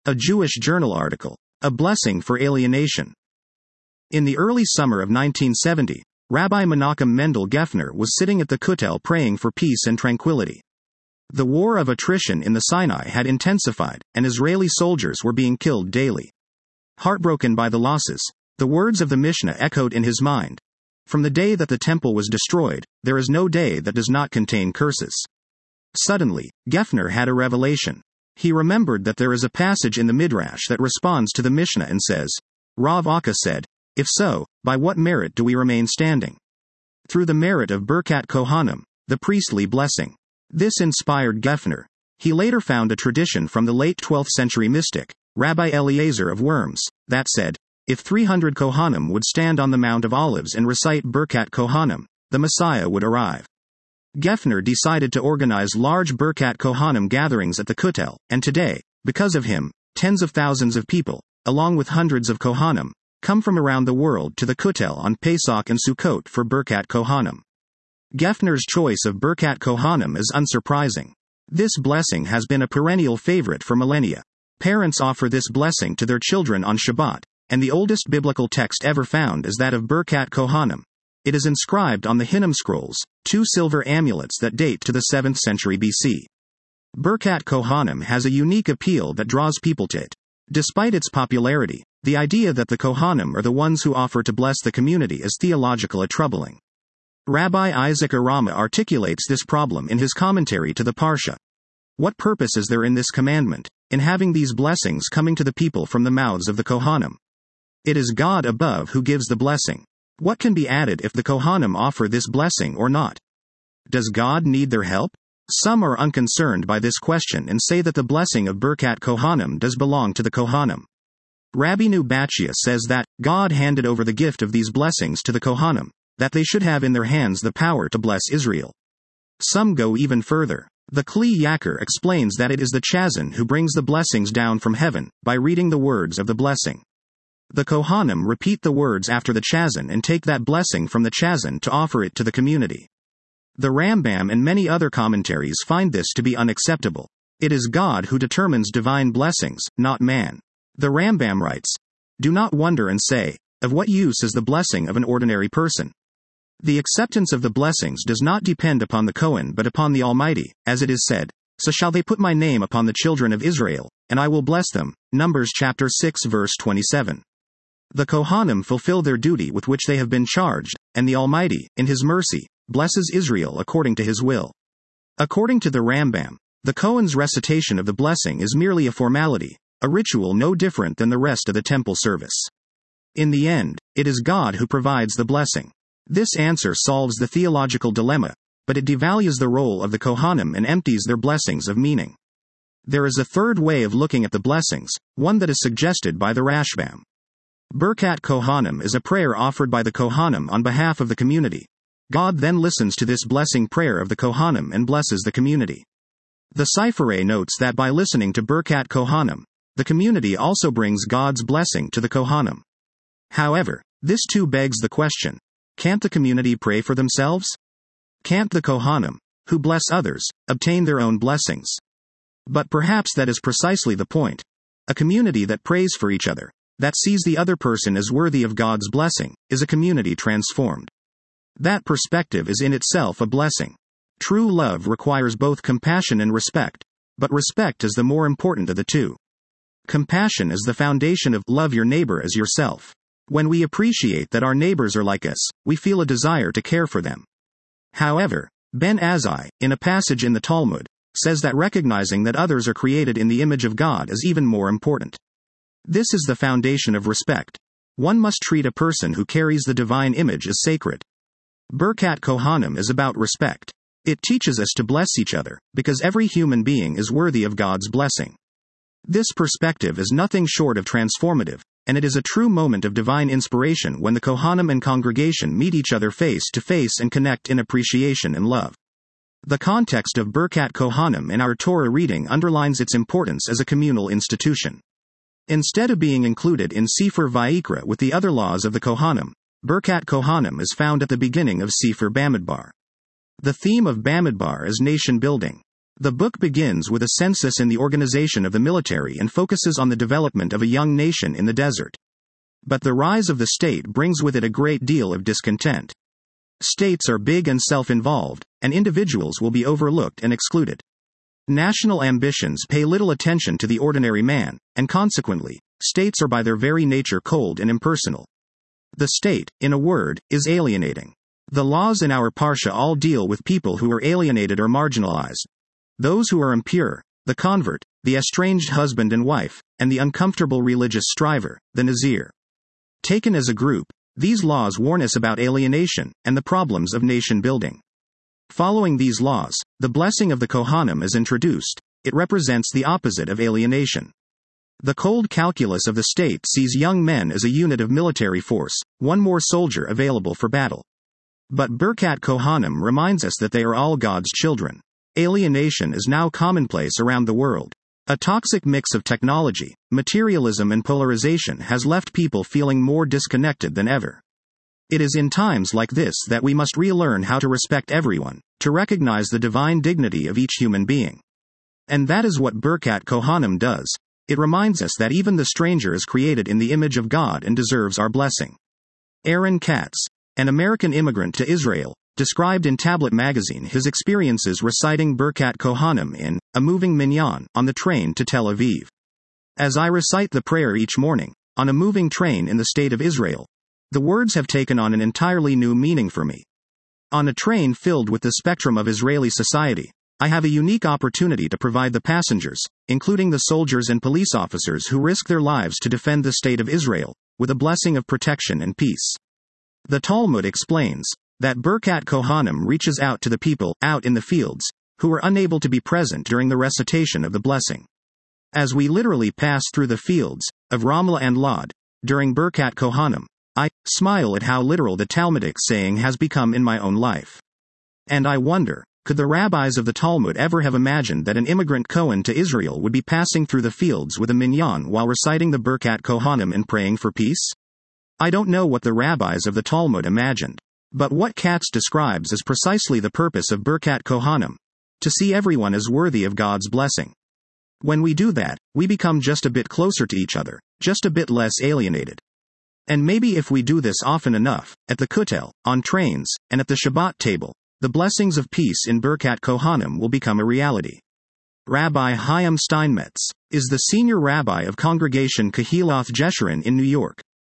A Jewish journal article. A blessing for alienation. In the early summer of 1970, Rabbi Menachem Mendel Geffner was sitting at the Kotel praying for peace and tranquility. The war of attrition in the Sinai had intensified, and Israeli soldiers were being killed daily. Heartbroken by the losses, the words of the Mishnah echoed in his mind. From the day that the temple was destroyed, there is no day that does not contain curses. Suddenly, Geffner had a revelation. He remembered that there is a passage in the Midrash that responds to the Mishnah and says, Rav Akka said, if so, by what merit do we remain standing? Through the merit of Birkat Kohanim, the priestly blessing. This inspired Geffner. He later found a tradition from the late 12th century mystic, Rabbi Eliezer of Worms, that said, if 300 Kohanim would stand on the Mount of Olives and recite Birkat Kohanim, the Messiah would arrive. Geffner decided to organize large Birkat Kohanim gatherings at the Kotel, and today, because of him, tens of thousands of people, along with hundreds of Kohanim, come from around the world to the Kotel on Pesach and Sukkot for Birkat Kohanim. Geffner's choice of Birkat Kohanim is unsurprising. This blessing has been a perennial favorite for millennia. Parents offer this blessing to their children on Shabbat, and the oldest biblical text ever found is that of Birkat Kohanim. It is inscribed on the Hinnom scrolls, 2 silver amulets that date to the 7th century BC. Birkat Kohanim has a unique appeal that draws people to it. Despite its popularity, the idea that the Kohanim are the ones who offer to bless the community is theologically troubling. Rabbi Isaac Arama articulates this problem in his commentary to the Parsha. What purpose is there in this commandment, in having these blessings coming to the people from the mouths of the Kohanim? It is God above who gives the blessing. What can be added if the Kohanim offer this blessing or not? Does God need their help? Some are unconcerned by this question and say that the blessing of Birkat Kohanim does belong to the Kohanim. Rabbeinu Batshia says that God handed over the gift of these blessings to the Kohanim, that they should have in their hands the power to bless Israel. Some go even further. The Kli Yakar explains that it is the Chazan who brings the blessings down from heaven, by reading the words of the blessing. The Kohanim repeat the words after the Chazan and take that blessing from the Chazan to offer it to the community. The Rambam and many other commentaries find this to be unacceptable. It is God who determines divine blessings, not man. The Rambam writes, do not wonder and say, of what use is the blessing of an ordinary person? The acceptance of the blessings does not depend upon the Kohen but upon the Almighty, as it is said, so shall they put my name upon the children of Israel, and I will bless them. Numbers chapter 6 verse 27. The Kohanim fulfill their duty with which they have been charged, and the Almighty, in His mercy, blesses Israel according to His will. According to the Rambam, the Kohen's recitation of the blessing is merely a formality, a ritual no different than the rest of the temple service. In the end, it is God who provides the blessing. This answer solves the theological dilemma, but it devalues the role of the Kohanim and empties their blessings of meaning. There is a third way of looking at the blessings, one that is suggested by the Rashbam. Birkat Kohanim is a prayer offered by the Kohanim on behalf of the community. God then listens to this blessing prayer of the Kohanim and blesses the community. The Sifrei notes that by listening to Birkat Kohanim, the community also brings God's blessing to the Kohanim. However, this too begs the question, can't the community pray for themselves? Can't the Kohanim, who bless others, obtain their own blessings? But perhaps that is precisely the point. A community that prays for each other, that sees the other person as worthy of God's blessing, is a community transformed. That perspective is in itself a blessing. True love requires both compassion and respect, but respect is the more important of the two. Compassion is the foundation of love your neighbor as yourself. When we appreciate that our neighbors are like us, we feel a desire to care for them. However, Ben Azai, in a passage in the Talmud, says that recognizing that others are created in the image of God is even more important. This is the foundation of respect. One must treat a person who carries the divine image as sacred. Birkat Kohanim is about respect. It teaches us to bless each other, because every human being is worthy of God's blessing. This perspective is nothing short of transformative, and it is a true moment of divine inspiration when the Kohanim and congregation meet each other face to face and connect in appreciation and love. The context of Birkat Kohanim in our Torah reading underlines its importance as a communal institution. Instead of being included in Sefer Vayikra with the other laws of the Kohanim, Birkat Kohanim is found at the beginning of Sefer Bamidbar. The theme of Bamidbar is nation building. The book begins with a census in the organization of the military and focuses on the development of a young nation in the desert. But the rise of the state brings with it a great deal of discontent. States are big and self-involved, and individuals will be overlooked and excluded. National ambitions pay little attention to the ordinary man, and consequently, states are by their very nature cold and impersonal. The state, in a word, is alienating. The laws in our Parsha all deal with people who are alienated or marginalized. Those who are impure, the convert, the estranged husband and wife, and the uncomfortable religious striver, the Nazir. Taken as a group, these laws warn us about alienation and the problems of nation building. Following these laws, the blessing of the Kohanim is introduced. It represents the opposite of alienation. The cold calculus of the state sees young men as a unit of military force, one more soldier available for battle. But Birkat Kohanim reminds us that they are all God's children. Alienation is now commonplace around the world. A toxic mix of technology, materialism and polarization has left people feeling more disconnected than ever. It is in times like this that we must relearn how to respect everyone, to recognize the divine dignity of each human being. And that is what Birkat Kohanim does. It reminds us that even the stranger is created in the image of God and deserves our blessing. Aaron Katz, an American immigrant to Israel, described in Tablet magazine his experiences reciting Birkat Kohanim in a moving minyan on the train to Tel Aviv. As I recite the prayer each morning, on a moving train in the state of Israel, the words have taken on an entirely new meaning for me. On a train filled with the spectrum of Israeli society, I have a unique opportunity to provide the passengers, including the soldiers and police officers who risk their lives to defend the state of Israel, with a blessing of protection and peace. The Talmud explains that Birkat Kohanim reaches out to the people out in the fields, who are unable to be present during the recitation of the blessing. As we literally pass through the fields of Ramlah and Lod, during Birkat Kohanim, I smile at how literal the Talmudic saying has become in my own life. And I wonder, could the rabbis of the Talmud ever have imagined that an immigrant Kohen to Israel would be passing through the fields with a minyan while reciting the Birkat Kohanim and praying for peace? I don't know what the rabbis of the Talmud imagined. But what Katz describes is precisely the purpose of Birkat Kohanim, to see everyone as worthy of God's blessing. When we do that, we become just a bit closer to each other, just a bit less alienated. And maybe if we do this often enough, at the Kotel, on trains, and at the Shabbat table, the blessings of peace in Birkat Kohanim will become a reality. Rabbi Chaim Steinmetz is the senior rabbi of Congregation Kehilath Jeshurun in New York.